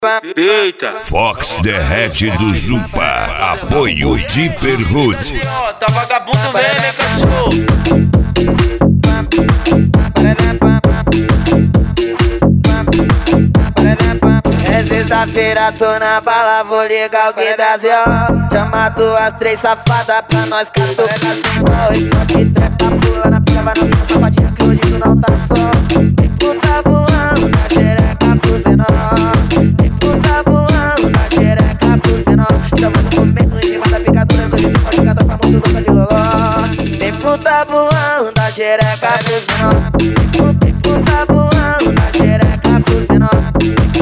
Eita! Fox derrete do Zupa, apoio de Perhood. Tá vagabundo mesmo, hein, cachorro? É sexta-feira, tô na bala, vou ligar o Guidazio. Chama duas, três safadas pra nós catucar sem dó. E pode trepa, pula na pica, vai na minha safadinha que hoje tu não tá só. Tem puta voando na xereca pro menor. Tem puta voando na xereca pro menor. Então faz um movimento em cima da picadura, que hoje tu pode catar pra muito louca de loló. Tem puta voando na xereca pro menor. Tem puta voando na xereca pro menor.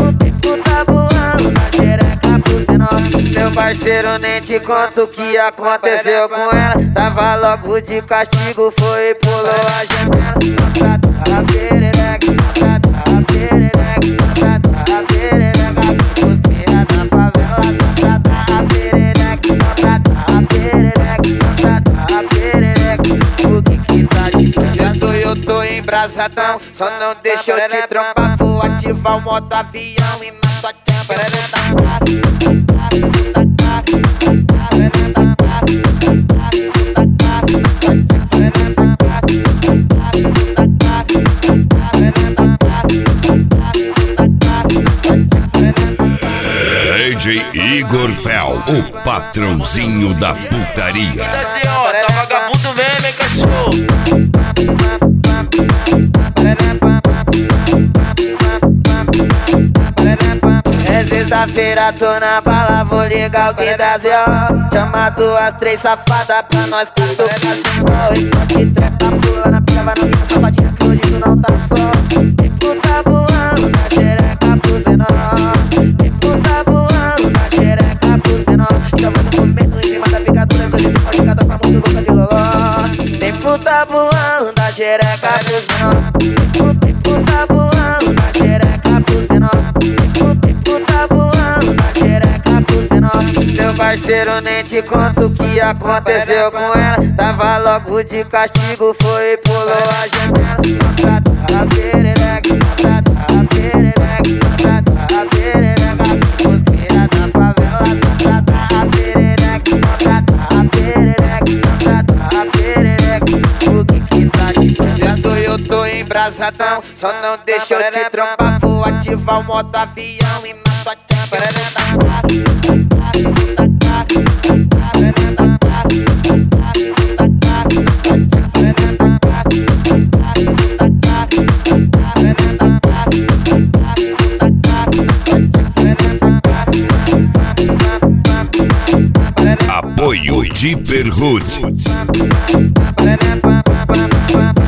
Meu parceiro, nem te conto o que aconteceu com ela. Tava logo de castigo, foi e pulou a janela. A perereca, a perereca, a perereca, cosqueira da favela. A perereca, a perereca, a perereca, o que tá de frente? Eu tô embrasadão, só não deixa eu te trompar. Vou ativar o modo avião e na sua tchampa. DJ Igor Fel, o patrãozinho da putaria. Tá vagabundo mesmo, hein, cachorro? É sexta-feira, tô na bala, vou ligar o Guidazio. Chama duas, três safadas pra nós catucar sem dó. E pode trepa, pula na pica, vai na minha safadinha que hoje tu não tá só. Tem puta voando na xereca pro menor. Tem puta voando na xereca pro menor. Então faz um movimento em cima da picadura, que hoje tu pode catar pra muito louca de loló. Tem puta voando na xereca pro menor. Tem puta voando na xereca pro menor. Meu parceiro, nem te conto o que aconteceu com ela. Tava logo de castigo, foi e pulou a janela. A perereca, a perereca, a perereca, cosqueira da favela. A perereca, a perereca, a perereca, o que tá de frente? Eu tô embrasadão, só não deixa eu te trompar. Vou ativar o modo avião e na sua tchampa. Apoio de Perhood.